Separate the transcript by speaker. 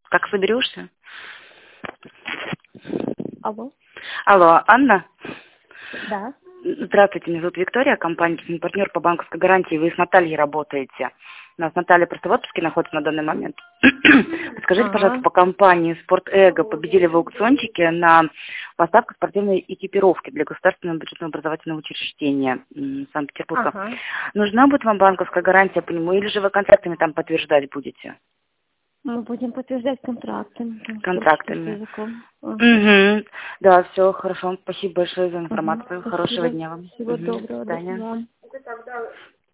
Speaker 1: Как соберешься?
Speaker 2: Алло.
Speaker 1: Алло, Анна?
Speaker 2: Да.
Speaker 1: Здравствуйте, меня зовут Виктория, компания партнер по банковской гарантии. Вы с Натальей работаете. У нас Наталья просто в отпуске находится на данный момент. Скажите, пожалуйста, по компании «Спортэго» победили в аукциончике на поставку спортивной экипировки для государственного бюджетного образовательного учреждения Санкт-Петербурга. Нужна будет вам банковская гарантия по нему, или же вы контрактами там подтверждать будете?
Speaker 2: Мы будем подтверждать контрактами.
Speaker 1: Контрактами. Угу. Да, все, хорошо. Спасибо большое за информацию. Хорошего дня вам.
Speaker 2: Всего доброго.
Speaker 1: До свидания.
Speaker 2: До свидания.